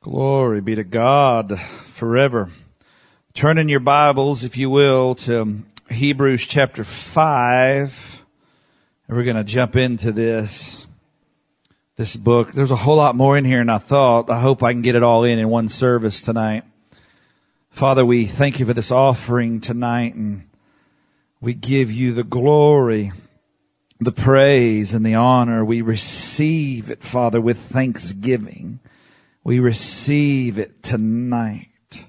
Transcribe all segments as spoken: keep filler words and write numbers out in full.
Glory be to God forever. Turn in your Bibles, if you will, to Hebrews chapter five. And we're going to jump into this, this book. There's a whole lot more in here than I thought. I hope I can get it all in in one service tonight. Father, we thank you for this offering tonight, and we give you the glory, the praise, and the honor. We receive it, Father, with thanksgiving. We receive it tonight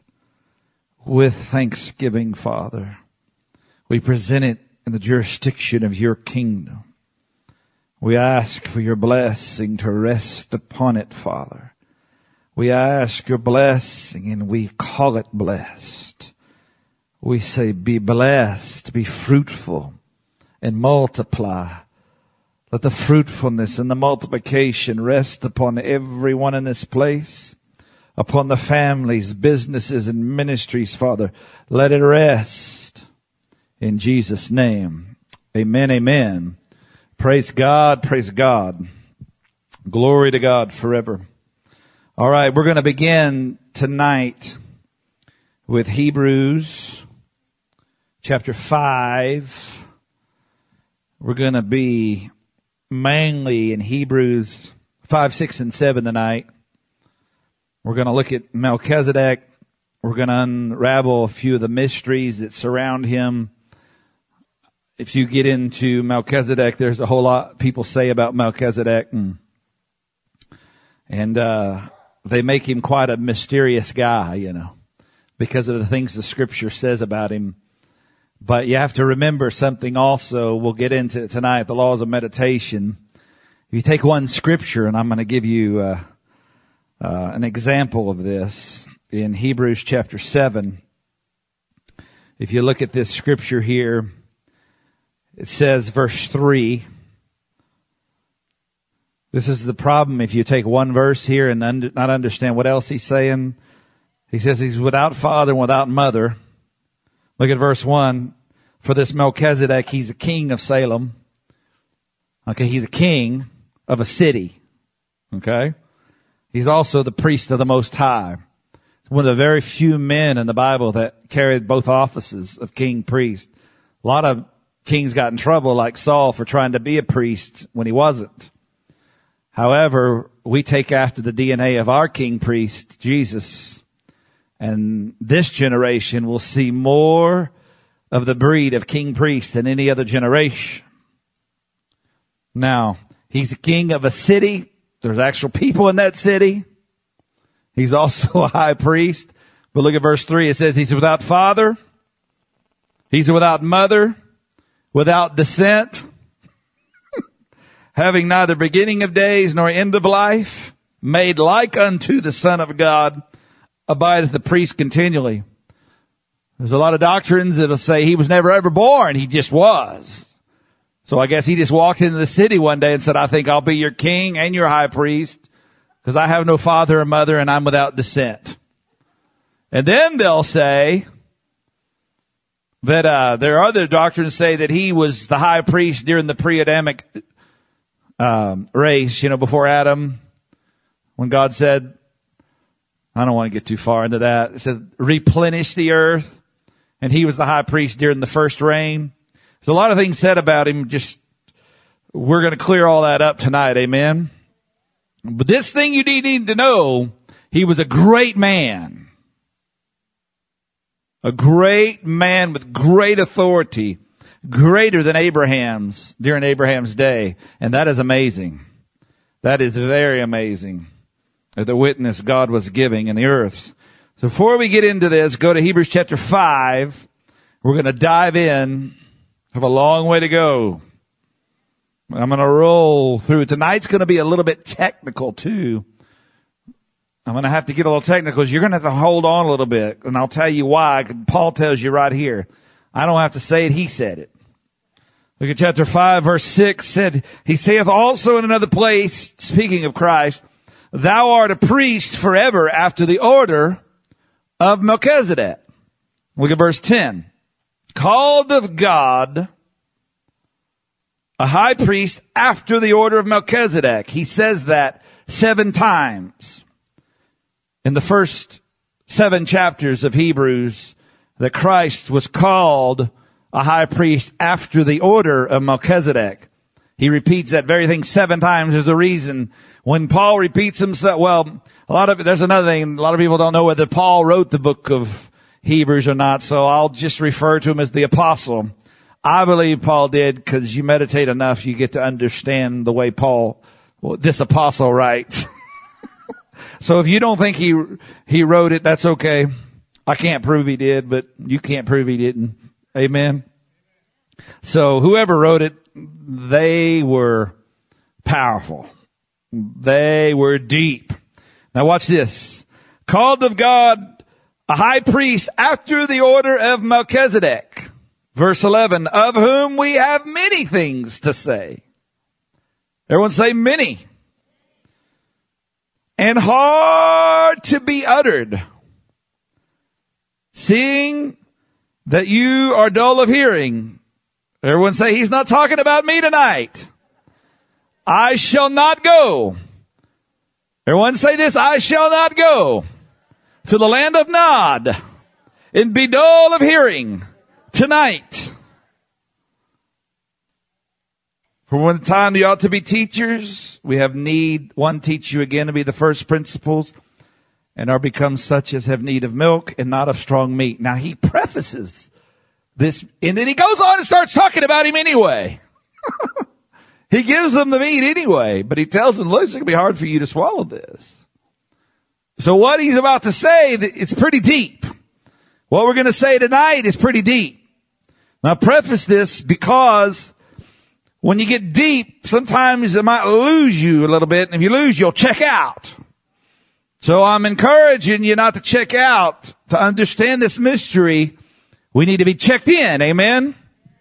with thanksgiving, Father. We present it in the jurisdiction of your kingdom. We ask for your blessing to rest upon it, Father. We ask your blessing, and we call it blessed. We say, be blessed, be fruitful, and multiply. Let the fruitfulness and the multiplication rest upon everyone in this place, upon the families, businesses, and ministries, Father. Let it rest in Jesus' name. Amen, amen. Praise God, praise God. Glory to God forever. All right, we're going to begin tonight with Hebrews chapter five. We're going to be mainly in Hebrews five, six, and seven tonight. We're going to look at Melchizedek. We're going to unravel a few of the mysteries that surround him. If you get into Melchizedek, there's a whole lot people say about Melchizedek, and, and uh, they make him quite a mysterious guy, you know, because of the things the Scripture says about him. But you have to remember something also. We'll get into it tonight, the laws of meditation. If you take one scripture, and I'm going to give you uh, uh, an example of this in Hebrews chapter seven. If you look at this scripture here, it says verse three. This is the problem if you take one verse here and un- not understand what else he's saying. He says he's without father and without mother. Look at verse one. For this Melchizedek, he's a king of Salem. Okay, he's a king of a city. Okay? He's also the priest of the Most High. One of the very few men in the Bible that carried both offices of king, priest. A lot of kings got in trouble, like Saul, for trying to be a priest when he wasn't. However, we take after the D N A of our king priest, Jesus. And this generation will see more of the breed of king priest than any other generation. Now, he's a king of a city. There's actual people in that city. He's also a high priest. But look at verse three. It says he's without father. He's without mother. Without descent. Having neither beginning of days nor end of life. Made like unto the Son of God. Abideth the priest continually. There's a lot of doctrines that'll say he was never ever born. He just was. So I guess he just walked into the city one day and said, I think I'll be your king and your high priest because I have no father or mother and I'm without descent. And then they'll say that uh there are other doctrines say that he was the high priest during the pre-Adamic um, race, you know, before Adam, when God said, I don't want to get too far into that. It said, replenish the earth. And he was the high priest during the first reign. There's a lot of things said about him. Just, we're going to clear all that up tonight. Amen. But this thing you need to know, he was a great man. A great man with great authority. Greater than Abraham's during Abraham's day. And that is amazing. That is very amazing. The witness God was giving in the earth. So before we get into this, go to Hebrews chapter five. We're going to dive in. Have a long way to go. I'm going to roll through. Tonight's going to be a little bit technical too. I'm going to have to get a little technical. You're going to have to hold on a little bit. And I'll tell you why. Paul tells you right here. I don't have to say it. He said it. Look at chapter five, verse six. Said, he saith also in another place, speaking of Christ, thou art a priest forever after the order of Melchizedek. Look at verse ten. Called of God, a high priest after the order of Melchizedek. He says that seven times. in the first seven chapters of Hebrews that Christ was called a high priest after the order of Melchizedek. He repeats that very thing seven times. There's a reason. When Paul repeats himself, well, a lot of, there's another thing, a lot of people don't know whether Paul wrote the book of Hebrews or not, so I'll just refer to him as the apostle. I believe Paul did, because you meditate enough, you get to understand the way Paul, well, this apostle writes. So if you don't think he, he wrote it, that's okay. I can't prove he did, but you can't prove he didn't. Amen. So whoever wrote it, they were powerful. They were deep. Now watch this. Called of God, a high priest after the order of Melchizedek. Verse eleven, of whom we have many things to say. Everyone say many. And hard to be uttered. Seeing that you are dull of hearing. Everyone say, he's not talking about me tonight. I shall not go. Everyone say this, I shall not go to the land of Nod and be dull of hearing tonight. For one time you ought to be teachers. We have need, one, teach you again to be the first principles, and are become such as have need of milk and not of strong meat. Now he prefaces this, and then he goes on and starts talking about him anyway. He gives them the meat anyway, but he tells them, look, it's going to be hard for you to swallow this. So what he's about to say, it's pretty deep. What we're going to say tonight is pretty deep. Now I preface this because when you get deep, sometimes it might lose you a little bit, and if you lose, you'll check out. So I'm encouraging you not to check out. To understand this mystery, we need to be checked in. Amen?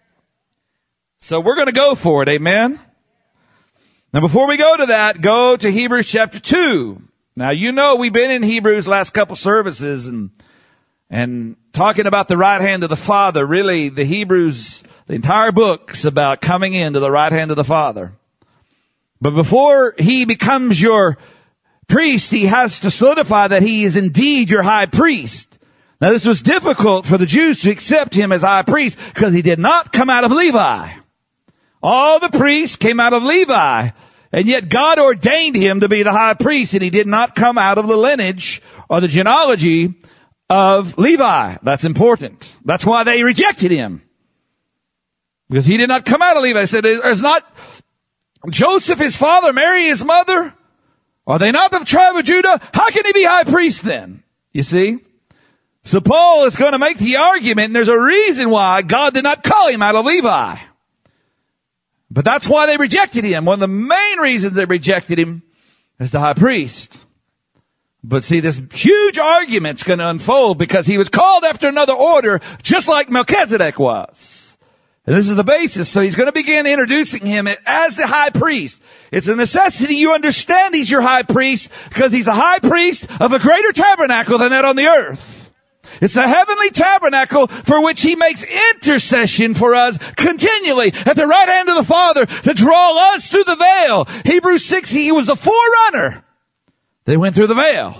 So we're going to go for it. Amen? Now before we go to that, go to Hebrews chapter two. Now you know we've been in Hebrews last couple services and and talking about the right hand of the Father. Really, the Hebrews, the entire book's about coming into the right hand of the Father. But before he becomes your priest, he has to solidify that he is indeed your high priest. Now this was difficult for the Jews to accept him as high priest because he did not come out of Levi. All the priests came out of Levi, and yet God ordained him to be the high priest, and he did not come out of the lineage or the genealogy of Levi. That's important. That's why they rejected him. Because he did not come out of Levi. They said, is not Joseph his father, Mary his mother? Are they not the tribe of Judah? How can he be high priest then? You see? So Paul is going to make the argument, and there's a reason why God did not call him out of Levi. But that's why they rejected him. One of the main reasons they rejected him is the high priest. But see, this huge argument's going to unfold because he was called after another order, just like Melchizedek was. And this is the basis. So he's going to begin introducing him as the high priest. It's a necessity you understand he's your high priest because he's a high priest of a greater tabernacle than that on the earth. It's the heavenly tabernacle for which he makes intercession for us continually at the right hand of the Father to draw us through the veil. Hebrews six, he was the forerunner. They went through the veil.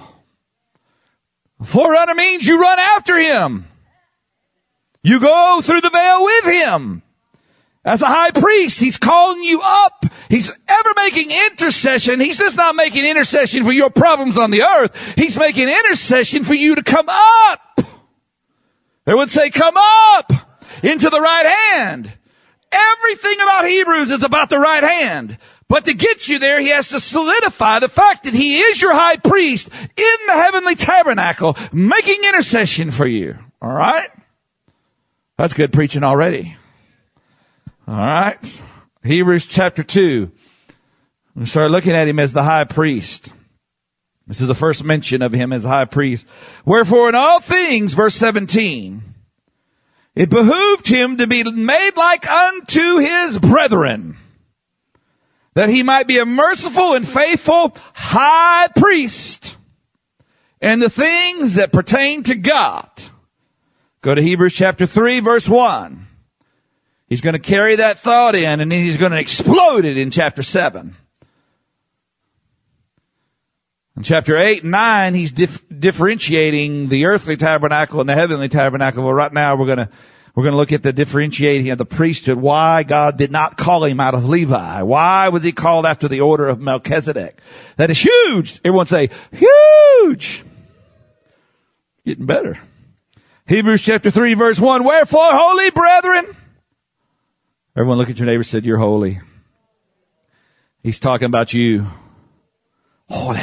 Forerunner means you run after him. You go through the veil with him. As a high priest, he's calling you up. He's ever making intercession. He's just not making intercession for your problems on the earth. He's making intercession for you to come up. They would say, come up into the right hand. Everything about Hebrews is about the right hand. But to get you there, he has to solidify the fact that he is your high priest in the heavenly tabernacle, making intercession for you. All right? That's good preaching already. All right. Hebrews chapter two. We start looking at him as the high priest. This is the first mention of him as high priest. Wherefore in all things, verse seventeen, it behooved him to be made like unto his brethren, that he might be a merciful and faithful high priest in the things that pertain to God. Go to Hebrews chapter three, verse one. He's going to carry that thought in, and then he's going to explode it in chapter seven. In chapter eight and nine, he's dif- differentiating the earthly tabernacle and the heavenly tabernacle. Well, right now we're gonna, we're gonna look at the differentiating of the priesthood. Why God did not call him out of Levi. Why was he called after the order of Melchizedek? That is huge. Everyone say, huge. Getting better. Hebrews chapter three verse one, wherefore, holy brethren. Everyone look at your neighbor and said, you're holy. He's talking about you. Holy.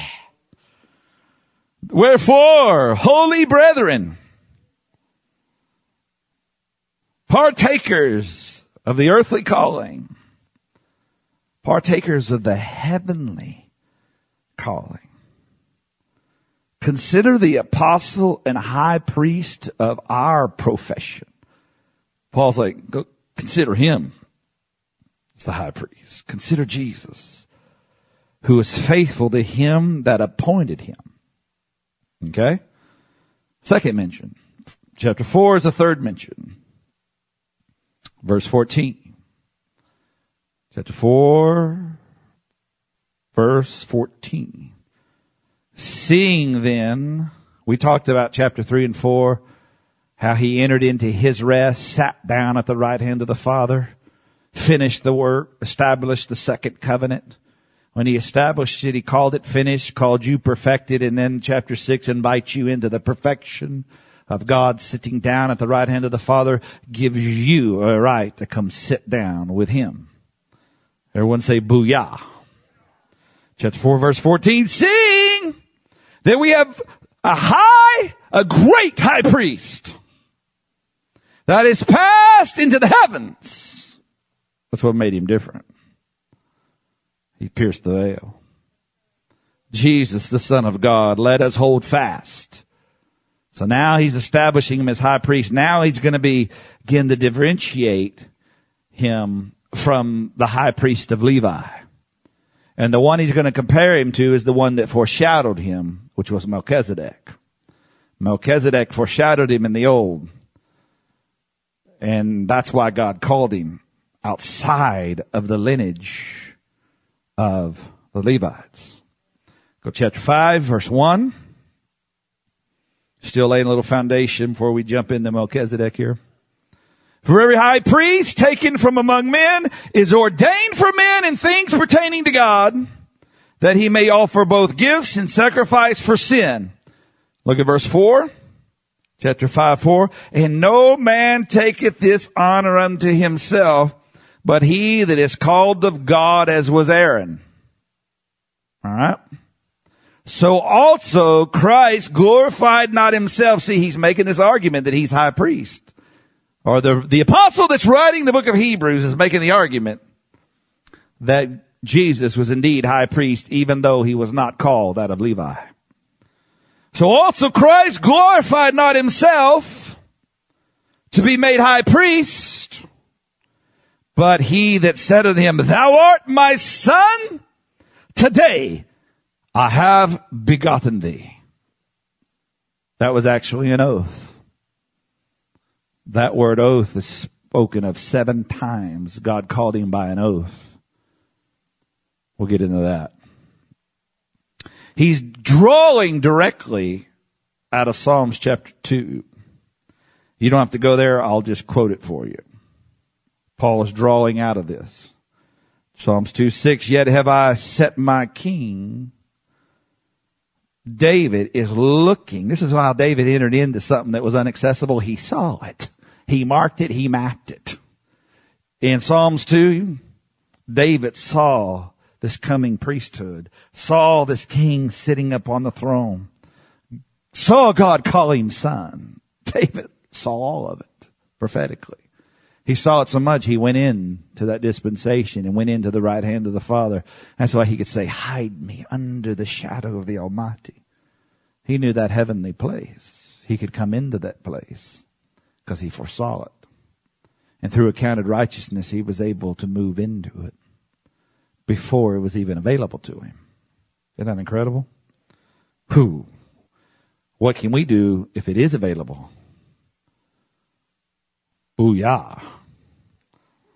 Wherefore, holy brethren, partakers of the earthly calling, partakers of the heavenly calling, consider the apostle and high priest of our profession. Paul's like, go consider him as the high priest. Consider Jesus, who is faithful to him that appointed him. Okay? Second mention. Chapter four is the third mention. Verse fourteen. Chapter four, verse fourteen. Seeing then, we talked about chapter three and four, how he entered into his rest, sat down at the right hand of the Father, finished the work, established the second covenant. When he established it, he called it finished, called you perfected, and then chapter six invites you into the perfection of God sitting down at the right hand of the Father, gives you a right to come sit down with him. Everyone say booyah. Chapter four verse fourteen, seeing that we have a high, a great high priest that is passed into the heavens. That's what made him different. He pierced the veil. Jesus, the Son of God, let us hold fast. So now he's establishing him as high priest. Now he's going to be, begin to differentiate him from the high priest of Levi. And the one he's going to compare him to is the one that foreshadowed him, which was Melchizedek. Melchizedek foreshadowed him in the old. And that's why God called him outside of the lineage of the Levites. Go chapter five, verse one. Still laying a little foundation before we jump into Melchizedek here. For every high priest taken from among men is ordained for men in things pertaining to God, that he may offer both gifts and sacrifice for sin. Look at verse four. Chapter five, four. And no man taketh this honor unto himself, but he that is called of God, as was Aaron. All right. So also Christ glorified not himself. See, he's making this argument that he's high priest. Or the, the apostle that's writing the book of Hebrews is making the argument that Jesus was indeed high priest, even though he was not called out of Levi. So also Christ glorified not himself to be made high priest, but he that said unto him, thou art my son, today I have begotten thee. That was actually an oath. That word oath is spoken of seven times. God called him by an oath. We'll get into that. He's drawing directly out of Psalms chapter two. You don't have to go there. I'll just quote it for you. Paul is drawing out of this. Psalms two six, yet have I set my king. David is looking. This is how David entered into something that was inaccessible. He saw it. He marked it. He mapped it. In Psalms two, David saw this coming priesthood, saw this king sitting up on the throne, saw God call him son. David saw all of it prophetically. He saw it so much he went in to that dispensation and went into the right hand of the Father. That's why he could say, hide me under the shadow of the Almighty. He knew that heavenly place. He could come into that place because he foresaw it. And through accounted righteousness, he was able to move into it before it was even available to him. Isn't that incredible? Who? What can we do if it is available? Booyah.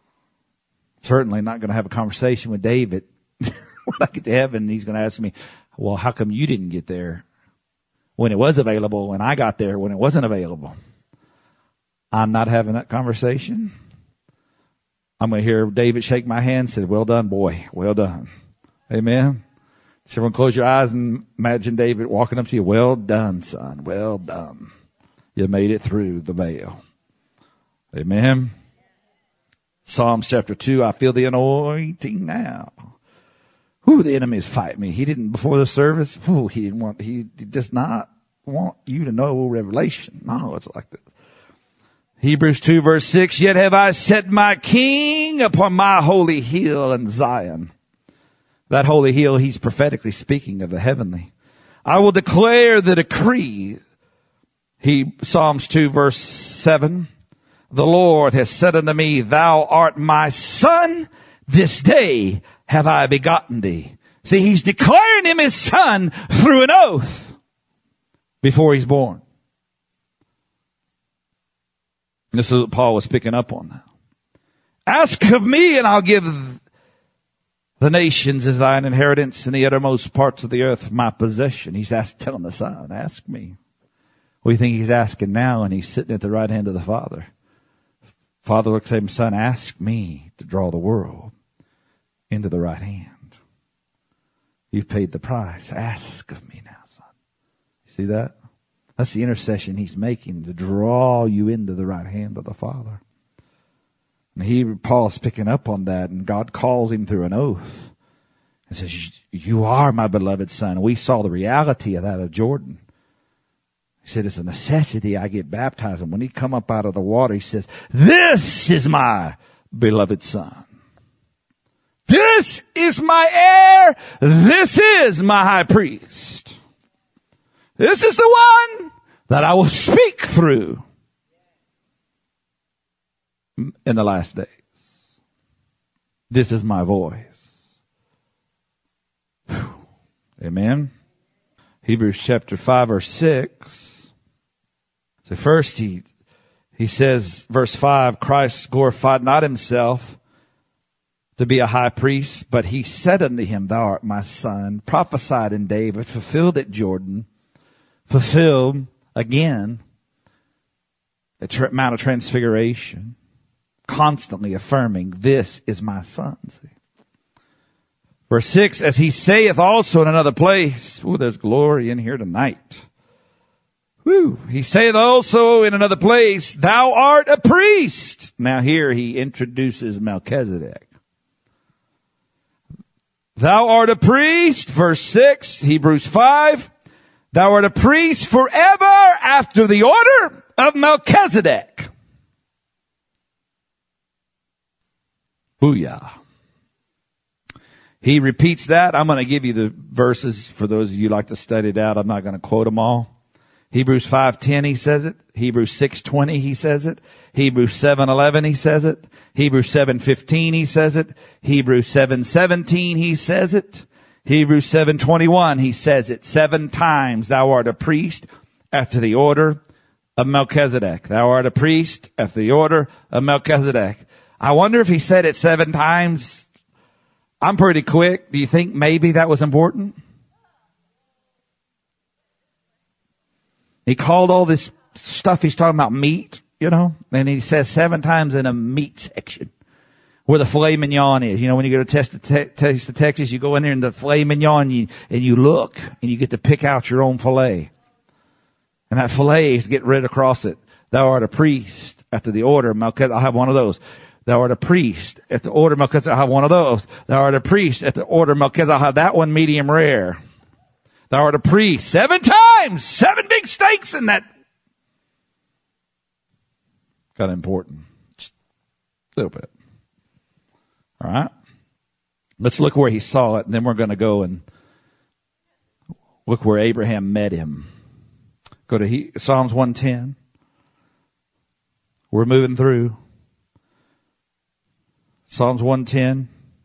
Certainly not going to have a conversation with David when I get to heaven. He's going to ask me, Well, how come you didn't get there when it was available and I got there when it wasn't available? I'm not having that conversation. I'm going to hear David shake my hand and say, well done, boy. Well done. Amen. So everyone close your eyes and imagine David walking up to you. Well done, son. Well done. You made it through the veil. Amen. Psalms chapter two, I feel the anointing now. Who the enemy is fighting me. He didn't, before the service, whew, he didn't want, he does not want you to know revelation. No, it's like this. Hebrews two verse six, yet have I set my king upon my holy hill in Zion. That holy hill, he's prophetically speaking of the heavenly. I will declare the decree. He, Psalms two verse seven, the Lord has said unto me, thou art my son. This day have I begotten thee. See, he's declaring him his son through an oath before he's born. This is what Paul was picking up on now. Ask of me and I'll give the nations as thine inheritance and the uttermost parts of the earth my possession. He's asked, telling the son, ask me. What do you think he's asking now? And he's sitting at the right hand of the Father. Father looks at him, son, ask me to draw the world into the right hand. You've paid the price. Ask of me now, son. You see that? That's the intercession he's making to draw you into the right hand of the Father. And he, Paul's picking up on that, and God calls him through an oath and says, you are my beloved son. We saw the reality of that of Jordan. He said, it's a necessity I get baptized. And when he come up out of the water, he says, this is my beloved son. This is my heir. This is my high priest. This is the one that I will speak through in the last days. This is my voice. Whew. Amen. Hebrews chapter five verse six. So first he, he says, verse five, Christ glorified not himself to be a high priest, but he said unto him, thou art my son, prophesied in David, fulfilled at Jordan, fulfilled again at Mount of Transfiguration, constantly affirming, this is my son. See? Verse six, as he saith also in another place, ooh, there's glory in here tonight. Woo. He saith also in another place, thou art a priest. Now here he introduces Melchizedek. Thou art a priest, verse six, Hebrews five. Thou art a priest forever after the order of Melchizedek. Booyah. He repeats that. I'm going to give you the verses for those of you who like to study it out. I'm not going to quote them all. Hebrews five ten, he says it. Hebrews six twenty, he says it. Hebrews seven eleven, he says it. Hebrews seven fifteen, he says it. Hebrews seven seventeen, he says it. Hebrews seven twenty-one, he says it seven times. Thou art a priest after the order of Melchizedek. Thou art a priest after the order of Melchizedek. I wonder if he said it seven times. I'm pretty quick. Do you think maybe that was important? He called all this stuff he's talking about meat, you know, and he says seven times in a meat section where the filet mignon is. You know, when you go to test the te- taste the Texas, you go in there and the filet mignon, you, and you look and you get to pick out your own filet. And that filet is get rid across it. Thou art a priest after the order of Melchizedek. I'll have one of those. Thou art a priest at the order of Melchizedek. I'll have one of those. Thou art a priest at the order of Melchizedek. I'll have that one medium rare. Thou art a priest. Seven times. Seven big steaks in that. Kind of important. Just a little bit. All right. Let's look where he saw it, and then we're going to go and look where Abraham met him. Go to he, Psalms one ten. We're moving through. Psalms one ten.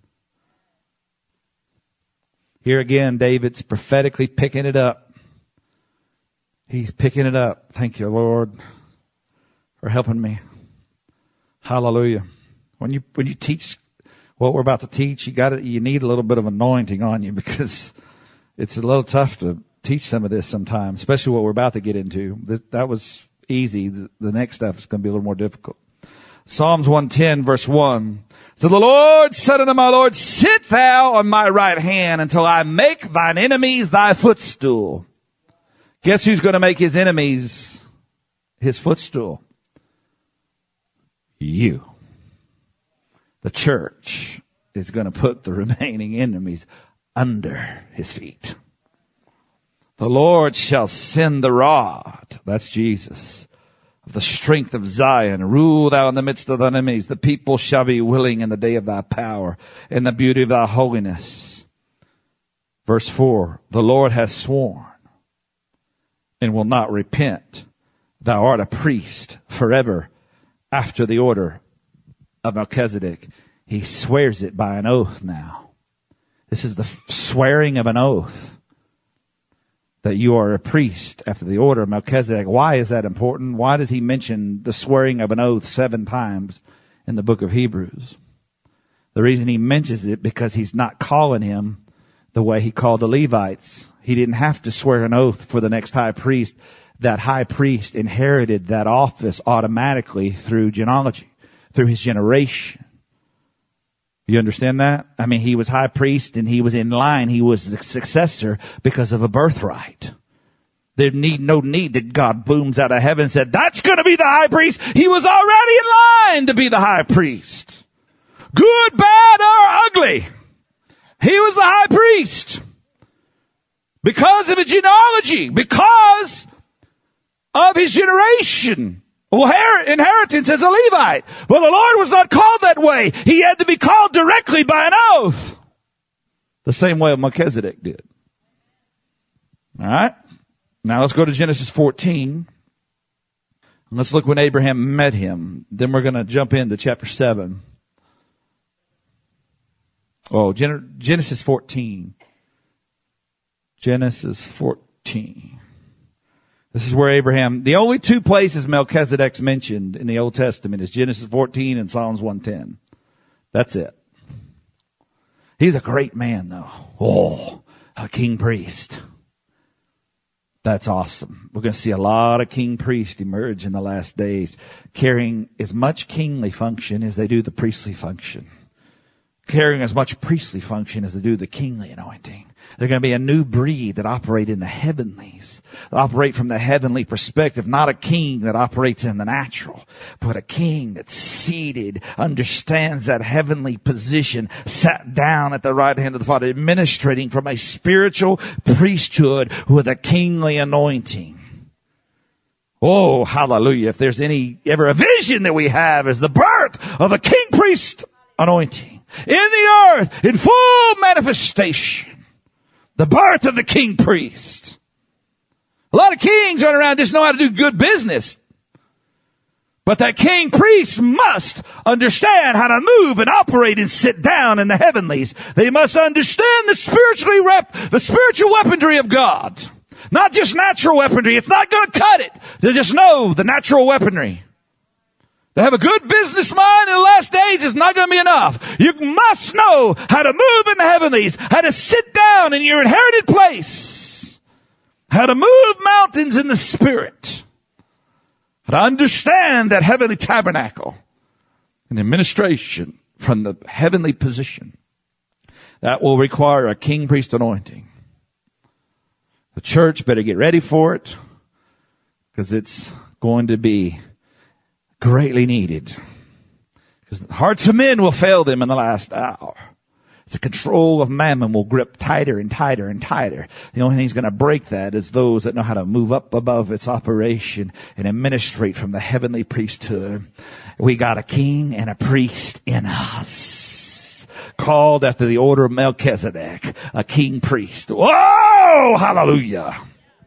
Here again, David's prophetically picking it up. He's picking it up. Thank you, Lord, for helping me. Hallelujah. When you, when you teach what we're about to teach, you got to, you need a little bit of anointing on you because It's a little tough to teach some of this sometimes, especially what we're about to get into. This, that was easy. The, the next stuff is going to be a little more difficult. Psalms one ten verse one. So the Lord said unto my Lord, sit thou on my right hand until I make thine enemies thy footstool. Guess who's going to make his enemies his footstool? You. The church is going to put the remaining enemies under his feet. The Lord shall send the rod. That's Jesus. Of the strength of Zion, rule thou in the midst of thy enemies. The people shall be willing in the day of thy power, in the beauty of thy holiness. Verse four, the Lord has sworn and will not repent. Thou art a priest forever after the order of Melchizedek. He swears it by an oath now. This is the swearing of an oath. That you are a priest after the order of Melchizedek. Why is that important? Why does he mention the swearing of an oath seven times in the book of Hebrews? The reason he mentions it, because he's not calling him the way he called the Levites. He didn't have to swear an oath for the next high priest. That high priest inherited that office automatically through genealogy, through his generation. You understand that? I mean, he was high priest and he was in line. He was the successor because of a birthright. There need no need that God booms out of heaven and said, that's going to be the high priest. He was already in line to be the high priest. Good, bad, or ugly. He was the high priest. Because of his genealogy. Because of his generation. Well, inheritance as a Levite. Well, the Lord was not called that way. He had to be called directly by an oath. The same way Melchizedek did. All right. Now let's go to Genesis fourteen. Let's look when Abraham met him. Then we're going to jump into chapter seven. Oh, Gen- Genesis fourteen. Genesis fourteen. This is where Abraham, the only two places Melchizedek's mentioned in the Old Testament is Genesis fourteen and Psalms one ten. That's it. He's a great man though. Oh, a king priest. That's awesome. We're going to see a lot of king priests emerge in the last days, carrying as much kingly function as they do the priestly function. Carrying as much priestly function as they do the kingly anointing. They're going to be a new breed that operate in the heavenlies. That operate from the heavenly perspective. Not a king that operates in the natural, but a king that's seated, understands that heavenly position, sat down at the right hand of the Father, administrating from a spiritual priesthood with a kingly anointing. Oh, hallelujah. If there's any, ever a vision that we have is the birth of a king priest anointing. In the earth, in full manifestation. The birth of the king priest. A lot of kings run around just know how to do good business. But that king priest must understand how to move and operate and sit down in the heavenlies. They must understand the spiritually rep, the spiritual weaponry of God. Not just natural weaponry. It's not going to cut it. They just know the natural weaponry. To have a good business mind in the last days is not going to be enough. You must know how to move in the heavenlies, how to sit down in your inherited place, how to move mountains in the spirit, how to understand that heavenly tabernacle and administration from the heavenly position. That will require a king priest anointing. The church better get ready for it because it's going to be greatly needed. Because the hearts of men will fail them in the last hour. The control of mammon will grip tighter and tighter and tighter. The only thing that's going to break that is those that know how to move up above its operation and administrate from the heavenly priesthood. We got a king and a priest in us. Called after the order of Melchizedek, a king priest. Whoa! Hallelujah!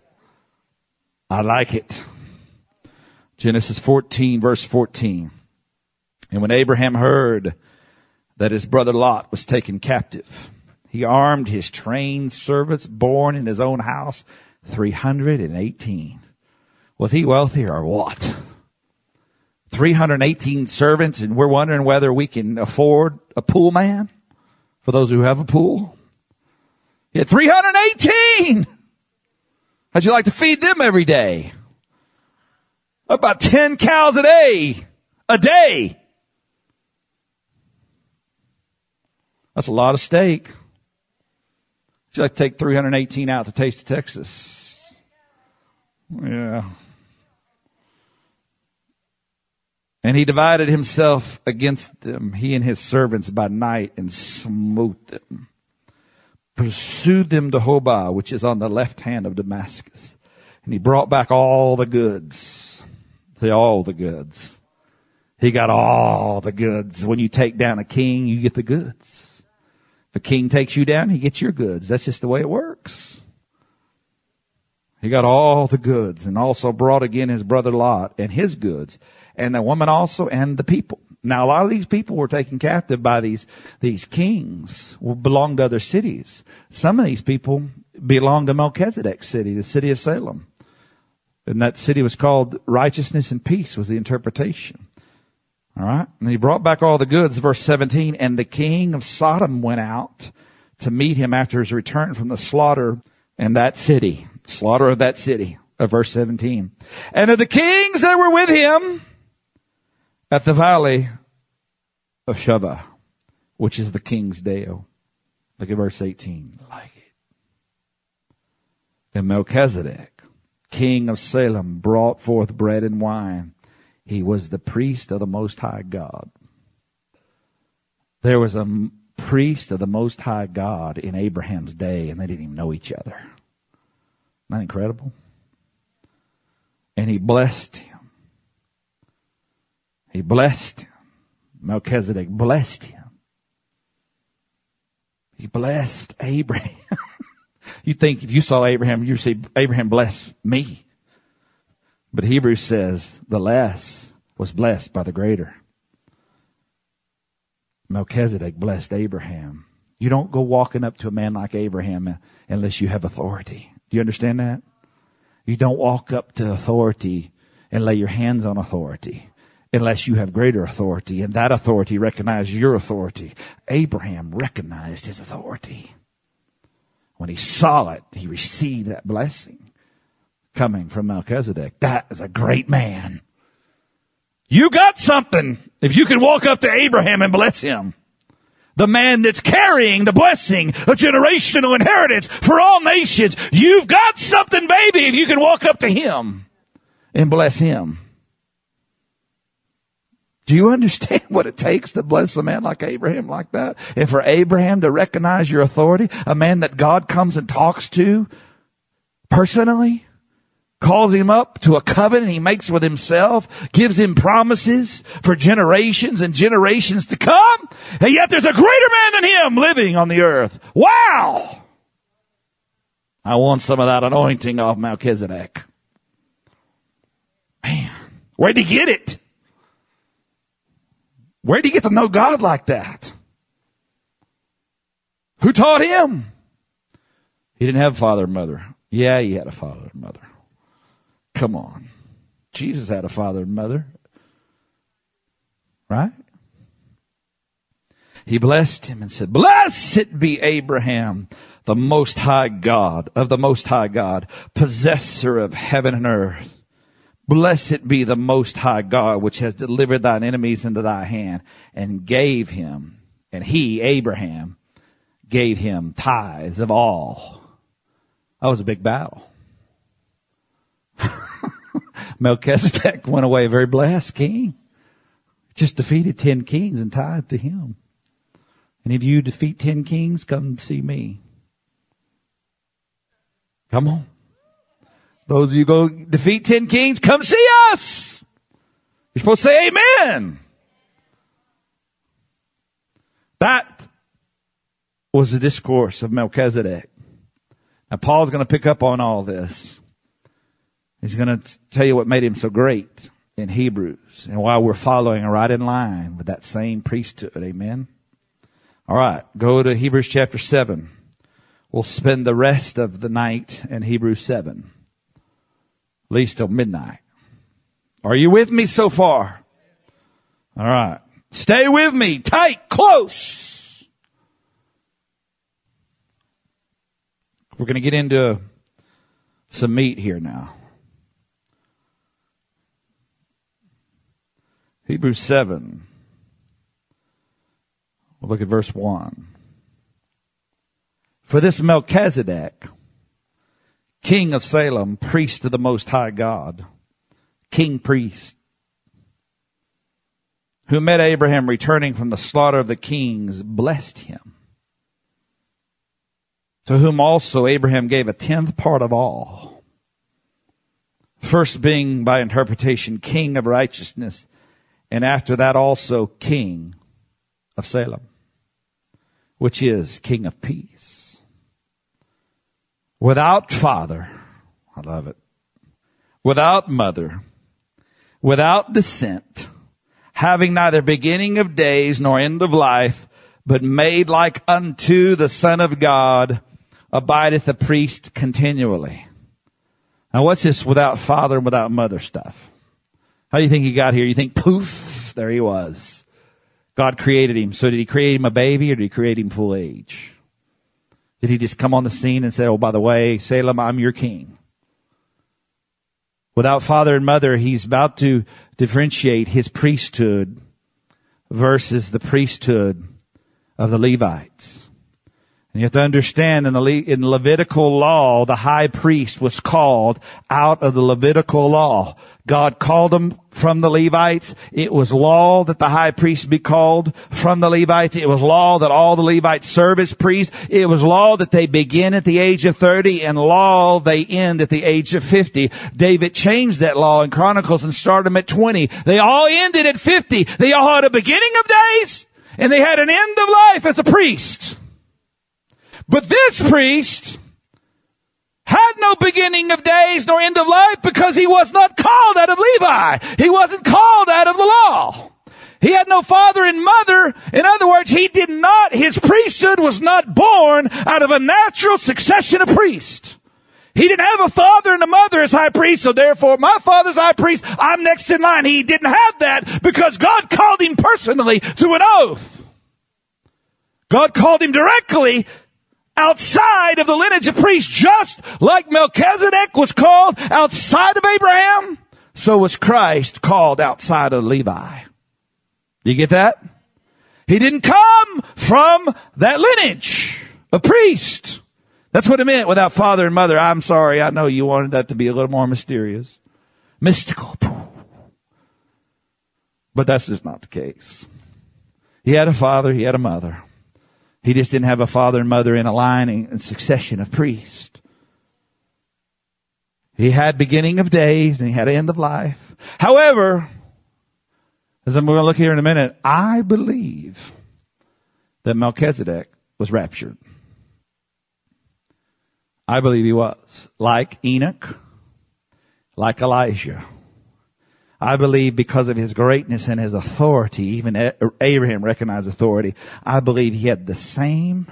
I like it. Genesis fourteen, verse fourteen. And when Abraham heard that his brother Lot was taken captive, he armed his trained servants born in his own house, three hundred eighteen. Was he wealthy or what? three hundred eighteen servants, and we're wondering whether we can afford a pool man for those who have a pool. He had three hundred eighteen. How'd you like to feed them every day? About ten cows a day. A day. That's a lot of steak. Would you like to take three hundred eighteen out to Taste of Texas? Yeah. And he divided himself against them, he and his servants by night, and smote them. Pursued them to Hobah, which is on the left hand of Damascus. And he brought back all the goods. Say all the goods. He got all the goods. When you take down a king, you get the goods. If a king takes you down, he gets your goods. That's just the way it works. He got all the goods, and also brought again his brother Lot and his goods, and the woman also, and the people. Now, a lot of these people were taken captive by these, these kings who belonged to other cities. Some of these people belonged to Melchizedek's city, the city of Salem. And that city was called Righteousness and Peace, was the interpretation. All right. And he brought back all the goods, verse seventeen, and the king of Sodom went out to meet him after his return from the slaughter in that city, slaughter of that city, of verse seventeen. And of the kings that were with him at the valley of Shavah, which is the king's dale. Look at verse eighteen. Like it. And Melchizedek, king of Salem, brought forth bread and wine. He was the priest of the Most High God. There was a priest of the Most High God in Abraham's day, and they didn't even know each other. Isn't that incredible? And he blessed him. He blessed him. Melchizedek blessed him. He blessed Abraham. You think if you saw Abraham, you'd say, Abraham blessed me. But Hebrews says the less was blessed by the greater. Melchizedek blessed Abraham. You don't go walking up to a man like Abraham unless you have authority. Do you understand that? You don't walk up to authority and lay your hands on authority unless you have greater authority, and that authority recognizes your authority. Abraham recognized his authority. When he saw it, he received that blessing coming from Melchizedek. That is a great man. You got something if you can walk up to Abraham and bless him. The man that's carrying the blessing, a generational inheritance for all nations. You've got something, baby, if you can walk up to him and bless him. Do you understand what it takes to bless a man like Abraham like that? And for Abraham to recognize your authority, a man that God comes and talks to personally, calls him up to a covenant he makes with himself, gives him promises for generations and generations to come, and yet there's a greater man than him living on the earth. Wow! I want some of that anointing off Melchizedek. Man, where'd he get it? Where'd he get to know God like that? Who taught him? He didn't have a father and mother. Yeah, he had a father and mother. Come on. Jesus had a father and mother. Right? He blessed him and said, "Blessed be Abraham, the Most High God, of the Most High God, possessor of heaven and earth. Blessed be the Most High God, which has delivered thine enemies into thy hand," and gave him, and he, Abraham, gave him tithes of all. That was a big battle. Melchizedek went away a very blessed king. Just defeated ten kings and tithed to him. And if you defeat ten kings, come see me. Come on. Those of you go defeat ten kings, come see us. You're supposed to say amen. That was the discourse of Melchizedek. Now Paul's going to pick up on all this. He's going to tell you what made him so great in Hebrews and why we're following right in line with that same priesthood. Amen. All right. Go to Hebrews chapter seven. We'll spend the rest of the night in Hebrews seven. At least till midnight. Are you with me so far? All right. Stay with me. Tight. Close. We're going to get into some meat here now. Hebrews seven. We'll look at verse one. For this Melchizedek, king of Salem, priest of the Most High God, king priest, who met Abraham returning from the slaughter of the kings, blessed him, to whom also Abraham gave a tenth part of all, first being by interpretation king of righteousness, and after that also king of Salem, which is king of peace. Without father, I love it, without mother, without descent, having neither beginning of days nor end of life, but made like unto the Son of God, abideth the priest continually. Now what's this without father and without mother stuff? How do you think he got here? You think poof, there he was. God created him. So did he create him a baby or did he create him full age? Did he just come on the scene and say, oh, by the way, Salem, I'm your king? Without father and mother, he's about to differentiate his priesthood versus the priesthood of the Levites. And you have to understand in the Le- in Levitical law, the high priest was called out of the Levitical law. God called him from the Levites. It was law that the high priest be called from the Levites. It was law that all the Levites serve as priests. It was law that they begin at the age of thirty and law they end at the age of fifty. David changed that law in Chronicles and started them at twenty. They all ended at fifty. They all had a beginning of days and they had an end of life as a priest. But this priest had no beginning of days nor end of life because he was not called out of Levi. He wasn't called out of the law. He had no father and mother. In other words, he did not, his priesthood was not born out of a natural succession of priests. He didn't have a father and a mother as high priest, so therefore my father's high priest, I'm next in line. He didn't have that because God called him personally through an oath. God called him directly outside of the lineage of priests, just like Melchizedek was called outside of Abraham, so was Christ called outside of Levi. Do you get that? He didn't come from that lineage, a priest. That's what it meant without father and mother. I'm sorry, I know you wanted that to be a little more mysterious, mystical. But that's just not the case. He had a father, he had a mother. He just didn't have a father and mother in a line and succession of priests. He had beginning of days and he had end of life. However, as I'm going to look here in a minute, I believe that Melchizedek was raptured. I believe he was. Like Enoch, like Elijah. I believe because of his greatness and his authority, even Abraham recognized authority, I believe he had the same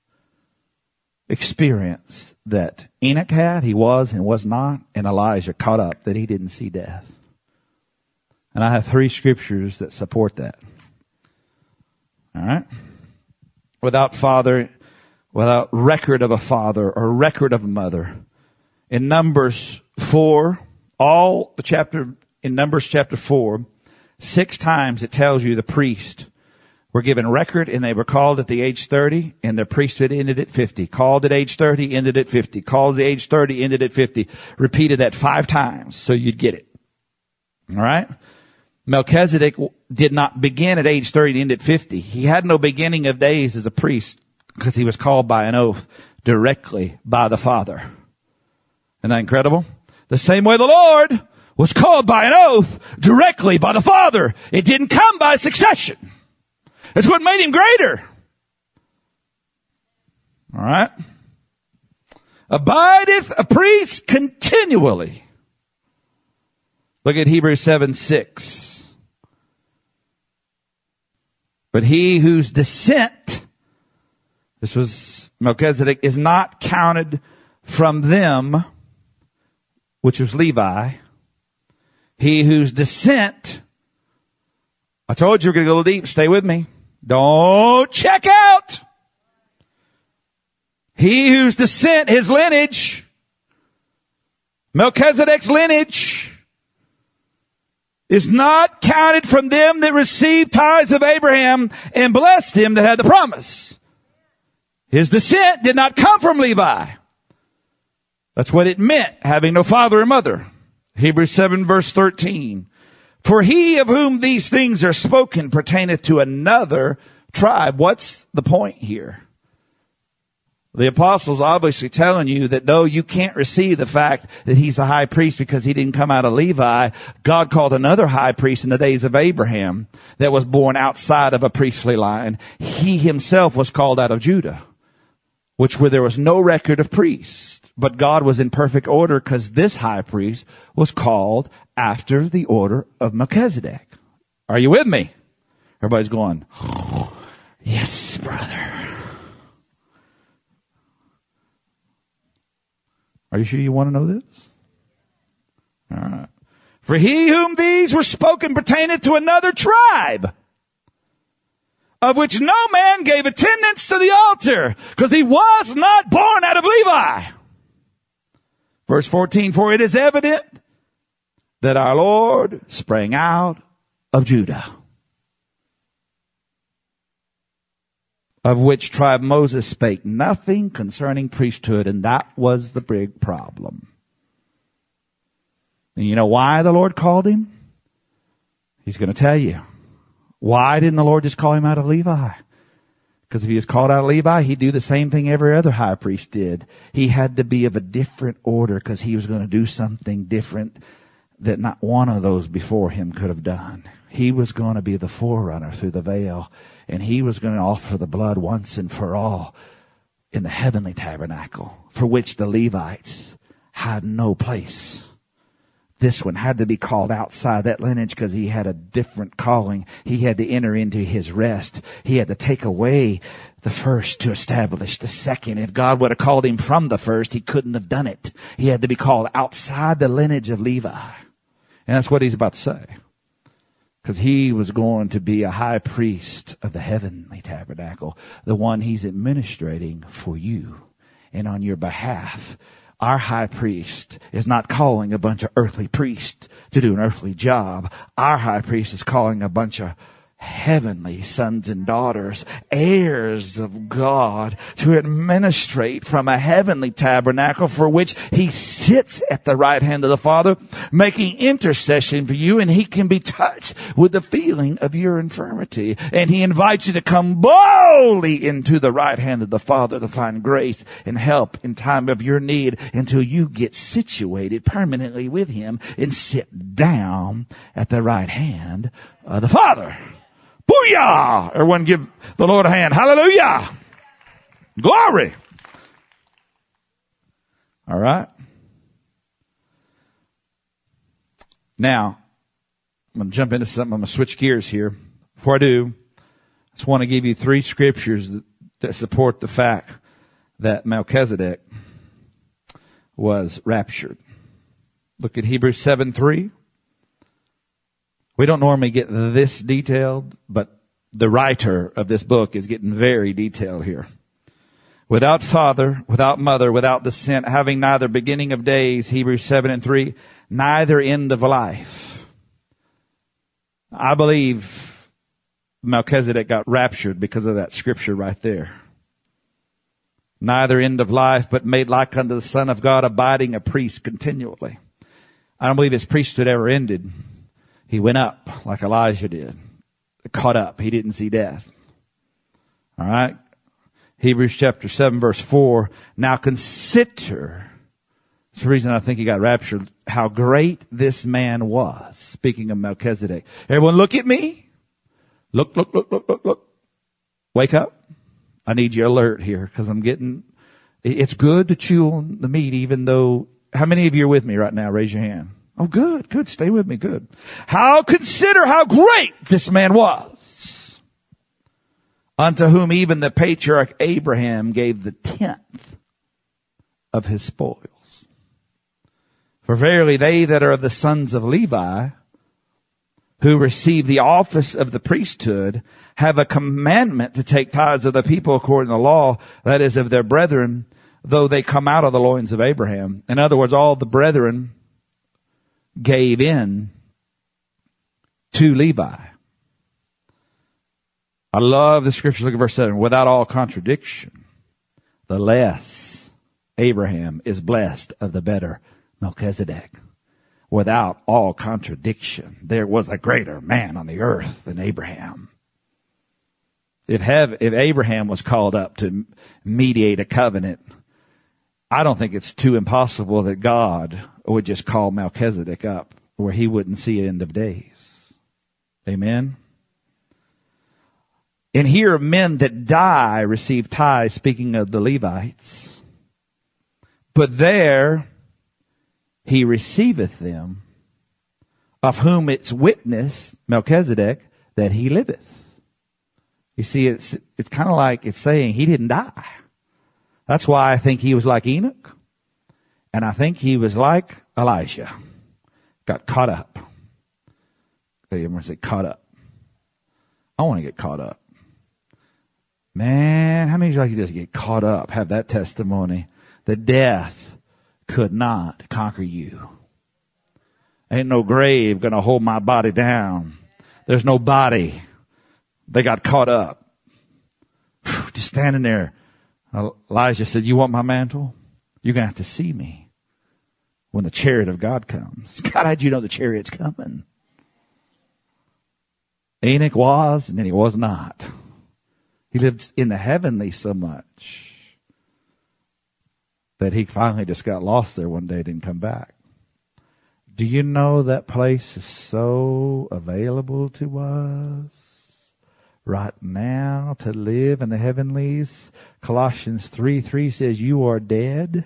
experience that Enoch had, he was and was not, and Elijah caught up, that he didn't see death. And I have three scriptures that support that. All right? Without father, without record of a father or record of a mother. In Numbers four, all the chapter In Numbers chapter four, six times it tells you the priest were given record and they were called at the age thirty and their priesthood ended at fifty. Called at age thirty, ended at fifty. Called at age thirty, ended at fifty. Repeated that five times so you'd get it. All right? Melchizedek did not begin at age thirty and end at fifty. He had no beginning of days as a priest because he was called by an oath directly by the Father. Isn't that incredible? The same way the Lord was called by an oath directly by the Father. It didn't come by succession. It's what made him greater. All right. Abideth a priest continually. Look at Hebrews seven six. But he whose descent, this was Melchizedek, is not counted from them, which was Levi. He whose descent, I told you we're going to go a little deep. Stay with me. Don't check out. He whose descent, his lineage, Melchizedek's lineage, is not counted from them that received tithes of Abraham and blessed him that had the promise. His descent did not come from Levi. That's what it meant, having no father or mother. Hebrews seven verse thirteen. For he of whom these things are spoken pertaineth to another tribe. What's the point here? The apostle's obviously telling you that though you can't receive the fact that he's a high priest because he didn't come out of Levi, God called another high priest in the days of Abraham that was born outside of a priestly line. He himself was called out of Judah, which where there was no record of priests. But God was in perfect order because this high priest was called after the order of Melchizedek. Are you with me? Everybody's going, yes, brother. Are you sure you want to know this? All right. For he whom these were spoken pertaineth to another tribe, of which no man gave attendance to the altar, because he was not born out of Levi. Verse fourteen, for it is evident that our Lord sprang out of Judah, of which tribe Moses spake nothing concerning priesthood, and that was the big problem. And you know why the Lord called him? He's going to tell you. Why didn't the Lord just call him out of Levi? Because if he was called out of Levi, he'd do the same thing every other high priest did. He had to be of a different order because he was going to do something different that not one of those before him could have done. He was going to be the forerunner through the veil, and he was going to offer the blood once and for all in the heavenly tabernacle, for which the Levites had no place. This one had to be called outside that lineage because he had a different calling. He had to enter into his rest. He had to take away the first to establish the second. If God would have called him from the first, he couldn't have done it. He had to be called outside the lineage of Levi. And that's what he's about to say. Because he was going to be a high priest of the heavenly tabernacle, the one he's administrating for you and on your behalf. Our high priest is not calling a bunch of earthly priests to do an earthly job. Our high priest is calling a bunch of heavenly sons and daughters, heirs of God, to administrate from a heavenly tabernacle for which he sits at the right hand of the Father, making intercession for you, and he can be touched with the feeling of your infirmity. And he invites you to come boldly into the right hand of the Father to find grace and help in time of your need until you get situated permanently with him and sit down at the right hand of the Father. Booyah! Everyone give the Lord a hand. Hallelujah! Glory! All right. Now, I'm going to jump into something. I'm going to switch gears here. Before I do, I just want to give you three scriptures that, that support the fact that Melchizedek was raptured. Look at Hebrews seven three. We don't normally get this detailed, but the writer of this book is getting very detailed here. Without father, without mother, without descent, having neither beginning of days, Hebrews seven and three, neither end of life. I believe Melchizedek got raptured because of that scripture right there. Neither end of life, but made like unto the Son of God, abiding a priest continually. I don't believe his priesthood ever ended. He went up like Elijah did. Caught up. He didn't see death. All right. Hebrews chapter seven verse four. Now consider, that's the reason I think he got raptured, how great this man was. Speaking of Melchizedek. Everyone look at me. Look, look, look, look, look, look. Wake up. I need you alert here because I'm getting, it's good to chew on the meat even though, how many of you are with me right now? Raise your hand. Oh, good, good. Stay with me. Good. How consider how great this man was, unto whom even the patriarch Abraham gave the tenth of his spoils. For verily they that are of the sons of Levi who receive the office of the priesthood have a commandment to take tithes of the people according to the law, that is, of their brethren, though they come out of the loins of Abraham. In other words, all the brethren gave in to Levi. I love the scripture. Look at verse seven. Without all contradiction, the less Abraham is blessed of the better Melchizedek. Without all contradiction, there was a greater man on the earth than Abraham. If, have, if Abraham was called up to mediate a covenant, I don't think it's too impossible that God would just call Melchizedek up where he wouldn't see an end of days. Amen? And here men that die receive tithes, speaking of the Levites. But there he receiveth them, of whom it's witness, Melchizedek, that he liveth. You see, it's it's kind of like it's saying he didn't die. That's why I think he was like Enoch. And I think he was like Elijah. Got caught up. Everyone say caught up. I want to get caught up. Man, how many of you like to just get caught up, have that testimony that death could not conquer you? Ain't no grave going to hold my body down. There's no body. They got caught up. Just standing there. Elijah said, you want my mantle? You're going to have to see me when the chariot of God comes. God, how'd you know the chariot's coming? Enoch was, and then he was not. He lived in the heavenly so much that he finally just got lost there one day, didn't come back. Do you know that place is so available to us right now to live in the heavenlies? Colossians three three says, you are dead.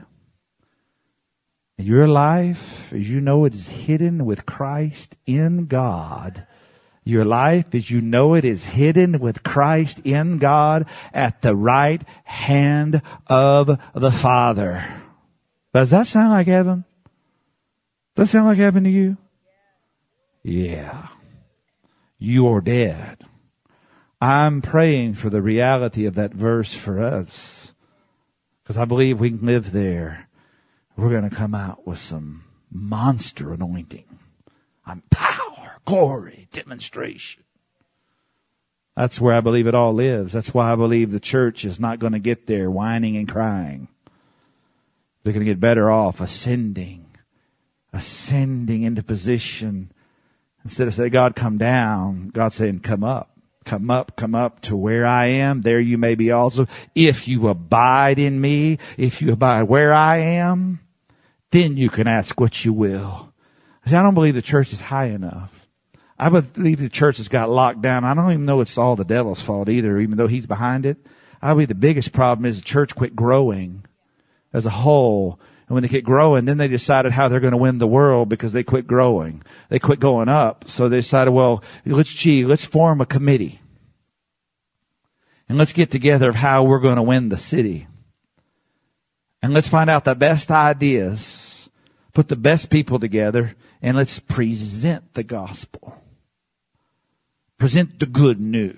Your life, as you know it, is hidden with Christ in God. Your life, as you know it, is hidden with Christ in God at the right hand of the Father. Does that sound like heaven? Does that sound like heaven to you? Yeah. You are dead. I'm praying for the reality of that verse for us, because I believe we can live there. We're going to come out with some monster anointing. I'm power, glory, demonstration. That's where I believe it all lives. That's why I believe the church is not going to get there whining and crying. They're going to get better off ascending, ascending into position. Instead of saying, God, come down, God's saying, come up. Come up, come up to where I am. There you may be also. If you abide in me, if you abide where I am, then you can ask what you will. See, I don't believe the church is high enough. I believe the church has got locked down. I don't even know it's all the devil's fault either, even though he's behind it. I believe the biggest problem is the church quit growing as a whole. And when they quit growing, then they decided how they're going to win the world because they quit growing. They quit going up. So they decided, well, let's, gee, let's form a committee. And let's get together of how we're going to win the city. And let's find out the best ideas. Put the best people together. And let's present the gospel. Present the good news.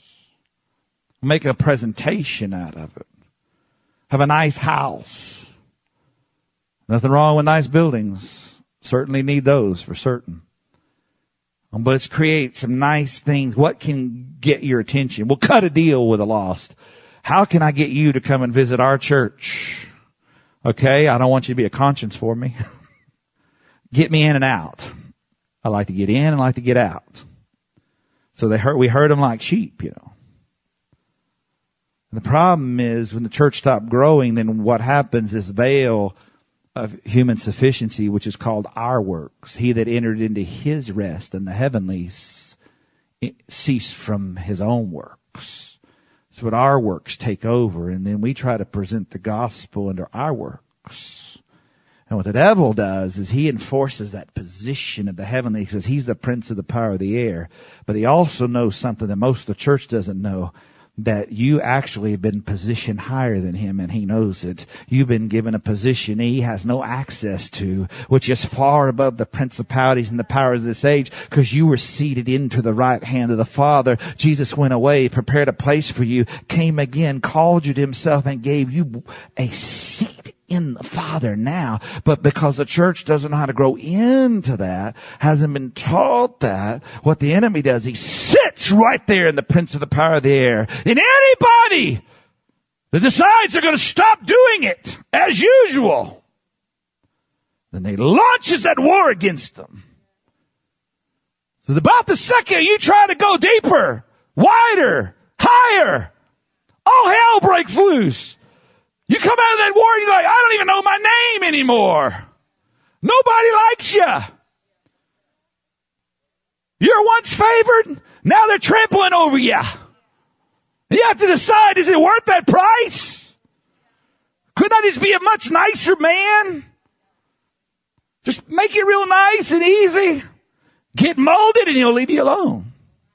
Make a presentation out of it. Have a nice house. Nothing wrong with nice buildings. Certainly need those for certain. But let's create some nice things. What can get your attention? We'll cut a deal with the lost. How can I get you to come and visit our church? Okay, I don't want you to be a conscience for me. Get me in and out. I like to get in and I like to get out. So they hurt, we herd them like sheep, you know. And the problem is when the church stopped growing, then what happens is veil of human sufficiency, which is called our works. He that entered into his rest in the heavenlies ceased from his own works. So what our works take over, and then we try to present the gospel under our works. And what the devil does is he enforces that position of the heavenly, because he's the prince of the power of the air. But he also knows something that most of the church doesn't know, that you actually have been positioned higher than him, and he knows it. You've been given a position he has no access to, which is far above the principalities and the powers of this age, because you were seated into the right hand of the Father. Jesus went away, prepared a place for you, came again, called you to himself, and gave you a seat in the Father now. But because the church doesn't know how to grow into that, hasn't been taught that, what the enemy does, he sits right there in the prince of the power of the air. And anybody that decides they're going to stop doing it as usual, then he launches that war against them. So about the second you try to go deeper, wider, higher, all hell breaks loose. You come out of that war, you're like, I don't even know my name anymore. Nobody likes you. You're once favored, now they're trampling over you. You have to decide, is it worth that price? Couldn't I just be a much nicer man? Just make it real nice and easy. Get molded and he'll leave you alone.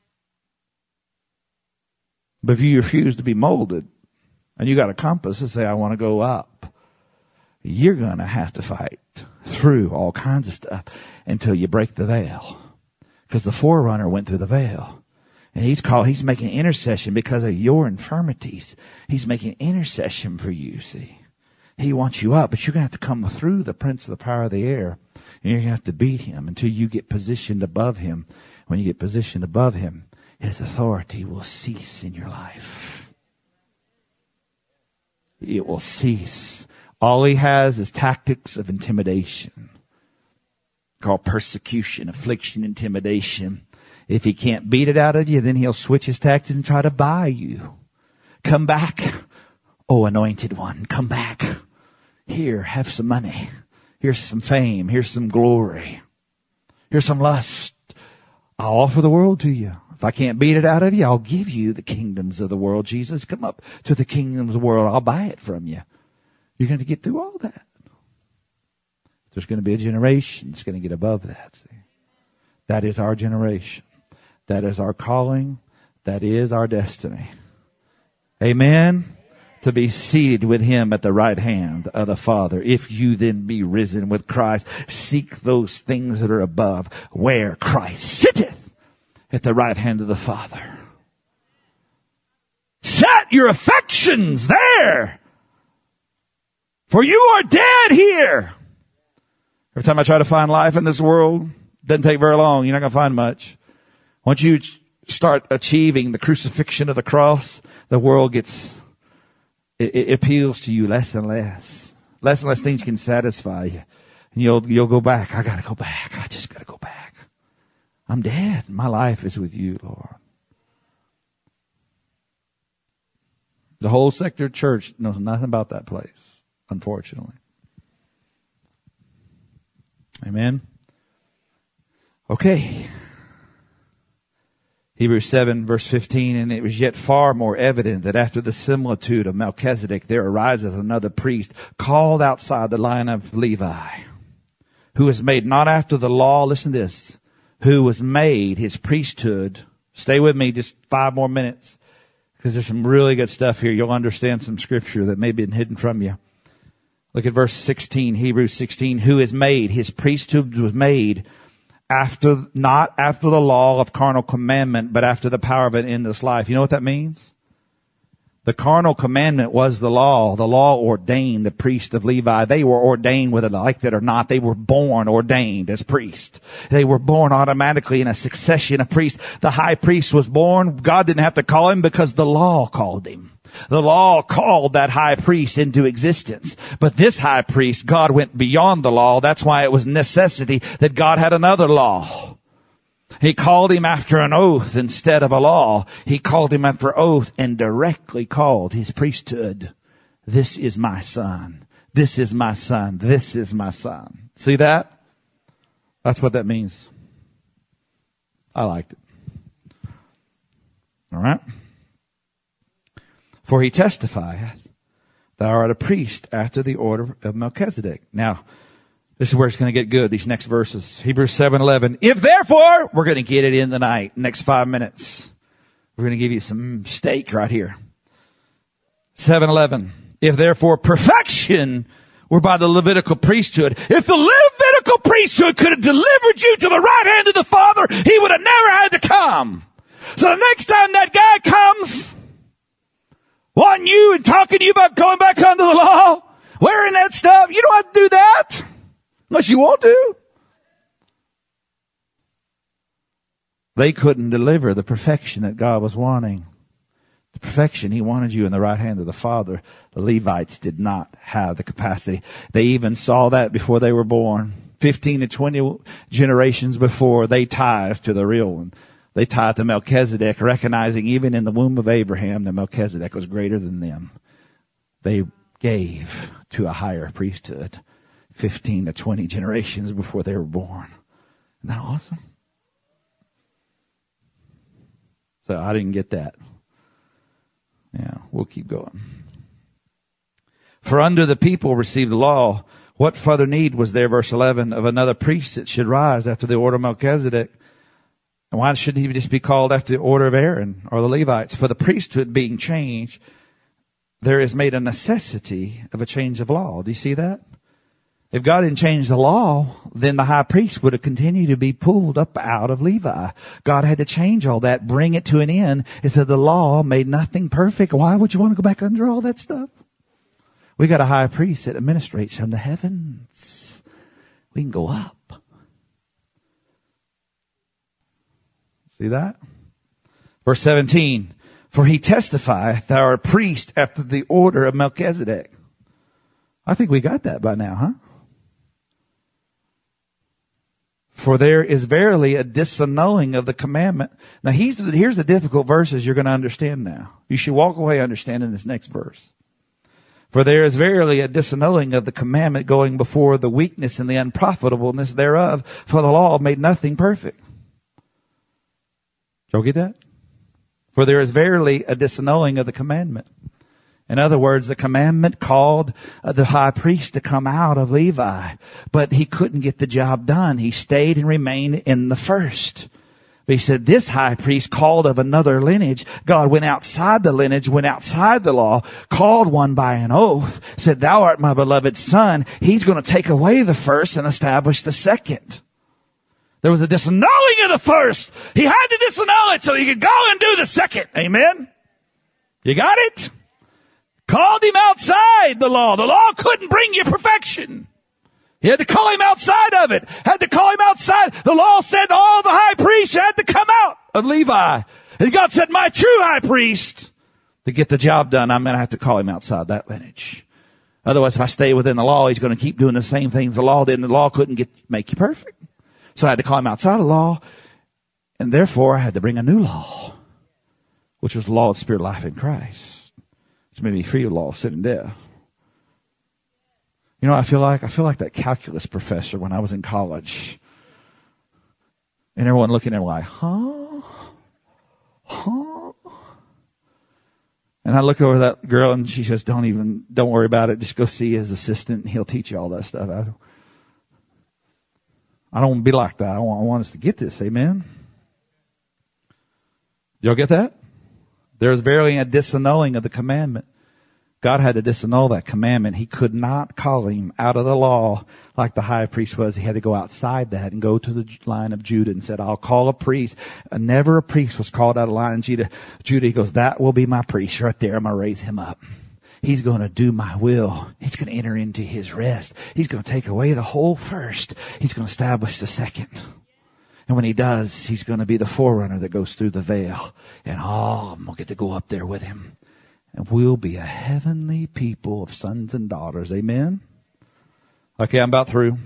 But if you refuse to be molded, and you got a compass and say, I want to go up, you're going to have to fight through all kinds of stuff until you break the veil. Because the forerunner went through the veil. And he's called, he's making intercession because of your infirmities. He's making intercession for you, see. He wants you up, but you're going to have to come through the prince of the power of the air. And you're going to have to beat him until you get positioned above him. When you get positioned above him, his authority will cease in your life. It will cease. All he has is tactics of intimidation, called persecution, affliction, intimidation. If he can't beat it out of you, then he'll switch his tactics and try to buy you. Come back, oh anointed one, come back. Here, have some money. Here's some fame. Here's some glory. Here's some lust. I'll offer the world to you. If I can't beat it out of you, I'll give you the kingdoms of the world. Jesus, come up to the kingdoms of the world. I'll buy it from you. You're going to get through all that. There's going to be a generation that's going to get above that. See? That is our generation. That is our calling. That is our destiny. Amen. To be seated with him at the right hand of the Father. If you then be risen with Christ, seek those things that are above, where Christ sitteth at the right hand of the Father. Set your affections there, for you are dead here. Every time I try to find life in this world, it doesn't take very long. You're not going to find much. Once you start achieving the crucifixion of the cross, the world gets, it, it appeals to you less and less. Less and less things can satisfy you. And you'll, you'll go back. I gotta go back. I just gotta go back. I'm dead. My life is with you, Lord. The whole sector church knows nothing about that place, unfortunately. Amen. Okay. Hebrews seven verse fifteen, and it was yet far more evident that after the similitude of Melchizedek there ariseth another priest called outside the line of Levi, who was made not after the law, listen to this, who was made his priesthood. Stay with me just five more minutes, because there's some really good stuff here. You'll understand some scripture that may have been hidden from you. Look at verse sixteen, Hebrews sixteen, who is made, his priesthood was made after, not after the law of carnal commandment, but after the power of an endless life. You know what that means? The carnal commandment was the law. The law ordained the priest of Levi. They were ordained whether they liked it or not. They were born ordained as priests. They were born automatically in a succession of priests. The high priest was born. God didn't have to call him because the law called him. The law called that high priest into existence. But this high priest, God went beyond the law. That's why it was necessity that God had another law. He called him after an oath instead of a law. He called him after oath and directly called his priesthood. This is my son. This is my son. This is my son. See that? That's what that means. I liked it. All right. For he testifieth, thou art a priest after the order of Melchizedek. Now, this is where it's going to get good, these next verses. Hebrews seven eleven. If therefore, we're going to get it in tonight, next five minutes. We're going to give you some steak right here. seven eleven. If therefore perfection were by the Levitical priesthood, if the Levitical priesthood could have delivered you to the right hand of the Father, he would have never had to come. So the next time that guy comes, wanting you and talking to you about going back under the law, wearing that stuff, you don't have to do that unless you want to. They couldn't deliver the perfection that God was wanting. The perfection he wanted you in the right hand of the Father. The Levites did not have the capacity. They even saw that before they were born. Fifteen to twenty generations before, they tithed to the real one. They tithed to Melchizedek, recognizing even in the womb of Abraham that Melchizedek was greater than them. They gave to a higher priesthood fifteen to twenty generations before they were born. Isn't that awesome? So I didn't get that. Yeah, we'll keep going. For under the people received the law, what further need was there, verse eleven, of another priest that should rise after the order of Melchizedek? And why should he just be called after the order of Aaron or the Levites? For the priesthood being changed, there is made a necessity of a change of law. Do you see that? If God didn't change the law, then the high priest would have continued to be pulled up out of Levi. God had to change all that, bring it to an end. It said the law made nothing perfect. Why would you want to go back under all that stuff? We got a high priest that administrates from the heavens. We can go up. See that? Verse seventeen. For he testifieth, thou art a priest after the order of Melchizedek. I think we got that by now, huh? For there is verily a disannulling of the commandment. Now, he's, here's the difficult verses you're going to understand now. You should walk away understanding this next verse. For there is verily a disannulling of the commandment going before the weakness and the unprofitableness thereof. For the law made nothing perfect. Y'all get that? For there is verily a disannulling of the commandment. In other words, the commandment called the high priest to come out of Levi, but he couldn't get the job done. He stayed and remained in the first. But he said, this high priest called of another lineage. God went outside the lineage, went outside the law, called one by an oath, said, thou art my beloved son. He's going to take away the first and establish the second. There was a disannulling of the first. He had to disannul it so he could go and do the second. Amen? You got it? Called him outside the law. The law couldn't bring you perfection. He had to call him outside of it. Had to call him outside. The law said all the high priests had to come out of Levi. And God said, my true high priest, to get the job done, I'm going to have to call him outside that lineage. Otherwise, if I stay within the law, he's going to keep doing the same things the law did, and the law couldn't get make you perfect. So I had to call him outside the law, and therefore I had to bring a new law, which was the law of spirit life in Christ. Which made me free of law, sin, and death. You know what I feel like? I feel like that calculus professor when I was in college. And everyone looking at me like, huh? Huh? And I look over that girl and she says, don't even, don't worry about it. Just go see his assistant and he'll teach you all that stuff. I, I don't want to be like that. I want, I want us to get this. Amen? Y'all get that? There's verily a disannulling of the commandment. God had to disannul that commandment. He could not call him out of the law like the high priest was. He had to go outside that and go to the line of Judah and said, I'll call a priest. Uh, never a priest was called out of the line of Judah. Judah, he goes, that will be my priest right there. I'm going to raise him up. He's going to do my will. He's going to enter into his rest. He's going to take away the whole first. He's going to establish the second. And when he does, he's going to be the forerunner that goes through the veil. And oh, I'm going to get to go up there with him. And we'll be a heavenly people of sons and daughters. Amen? Okay, I'm about through.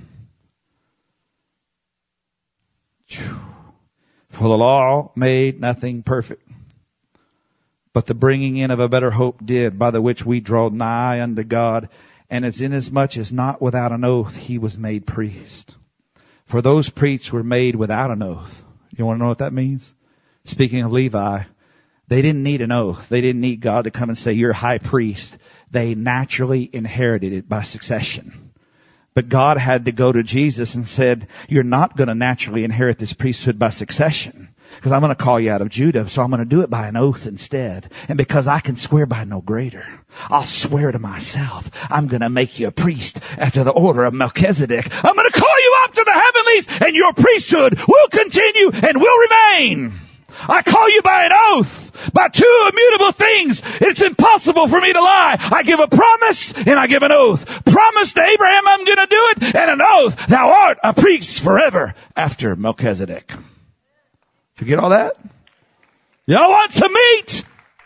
For the law made nothing perfect, but the bringing in of a better hope did, by the which we draw nigh unto God. And as inasmuch as not without an oath he was made priest. For those priests were made without an oath. You want to know what that means? Speaking of Levi, they didn't need an oath. They didn't need God to come and say, you're high priest. They naturally inherited it by succession. But God had to go to Jesus and said, you're not going to naturally inherit this priesthood by succession. Because I'm going to call you out of Judah, so I'm going to do it by an oath instead. And because I can swear by no greater, I'll swear to myself, I'm going to make you a priest after the order of Melchizedek. I'm going to call you up to the heavenlies, and your priesthood will continue and will remain. I call you by an oath, by two immutable things. It's impossible for me to lie. I give a promise and I give an oath. Promise to Abraham I'm going to do it, and an oath, thou art a priest forever after Melchizedek. Did you get all that? Y'all want some meat?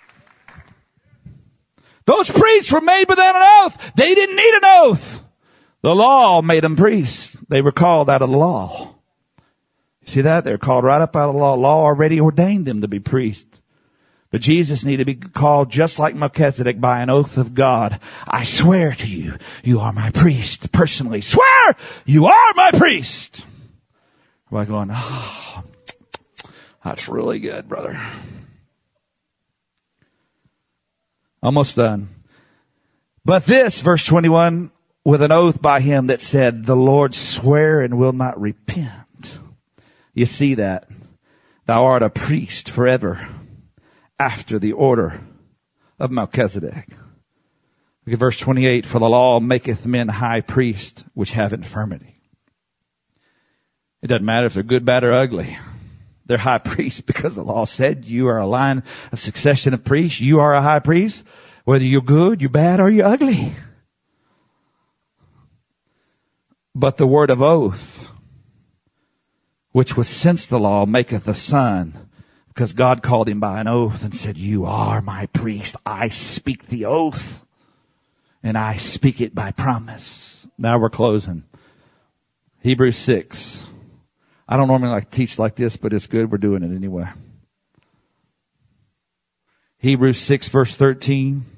Those priests were made without an oath. They didn't need an oath. The law made them priests. They were called out of the law. See that? They're called right up out of the law. Law already ordained them to be priests. But Jesus needed to be called just like Melchizedek by an oath of God. I swear to you, you are my priest. Personally, swear you are my priest. Everybody going, oh, that's really good, brother. Almost done. But this, verse twenty-one, with an oath by him that said, the Lord swear and will not repent. You see that? Thou art a priest forever after the order of Melchizedek. Look at verse twenty-eight. For the law maketh men high priests which have infirmity. It doesn't matter if they're good, bad, or ugly. They're high priests because the law said you are a line of succession of priests. You are a high priest, whether you're good, you're bad, or you're ugly. But the word of oath, which was since the law, maketh the Son, because God called him by an oath and said, you are my priest. I speak the oath, and I speak it by promise. Now we're closing. Hebrews six. I don't normally like to teach like this, but it's good. We're doing it anyway. Hebrews six, verse thirteen.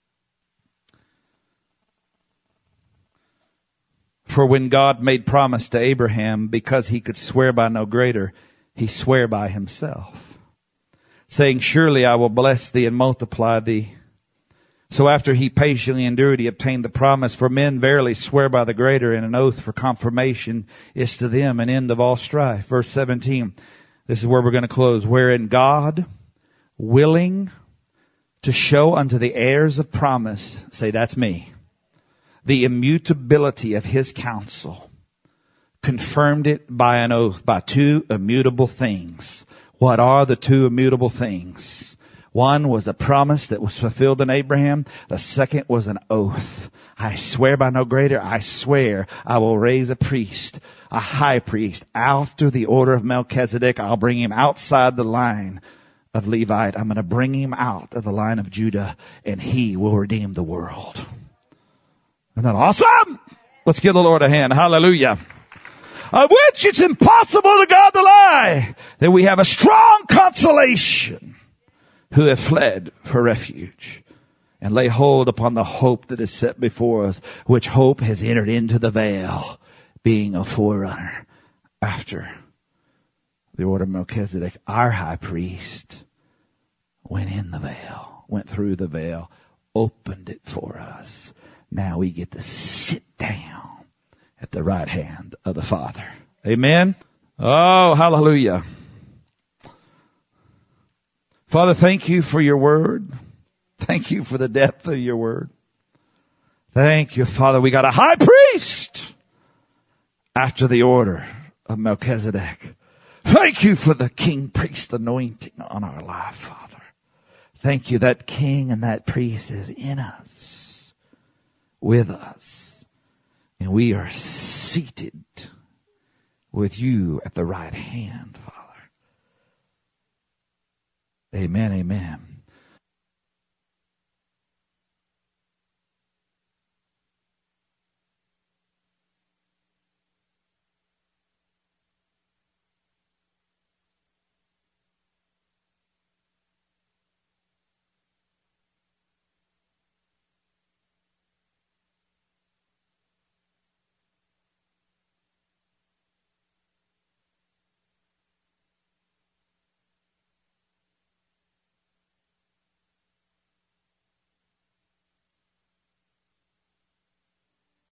For when God made promise to Abraham, because he could swear by no greater, he sware by himself, saying, surely I will bless thee and multiply thee. So after he patiently endured, he obtained the promise. For men verily swear by the greater, and an oath for confirmation is to them an end of all strife. Verse seventeen. This is where we're going to close. Wherein God, willing to show unto the heirs of promise, say that's me, the immutability of his counsel, confirmed it by an oath, by two immutable things. What are the two immutable things? One was a promise that was fulfilled in Abraham. The second was an oath. I swear by no greater, I swear I will raise a priest, a high priest, after the order of Melchizedek. I'll bring him outside the line of Levite. I'm going to bring him out of the line of Judah, and he will redeem the world. Isn't that awesome? Let's give the Lord a hand. Hallelujah. Of which it's impossible to God to lie, that we have a strong consolation, who have fled for refuge, and lay hold upon the hope that is set before us, which hope has entered into the veil, being a forerunner after the order of Melchizedek. Our high priest went in the veil, went through the veil, opened it for us. Now we get to sit down at the right hand of the Father. Amen. Oh, hallelujah. Father, thank you for your word. Thank you for the depth of your word. Thank you, Father. We got a high priest after the order of Melchizedek. Thank you for the king priest anointing on our life, Father. Thank you that king and that priest is in us, with us, and we are seated with you at the right hand, Father. Amen, amen.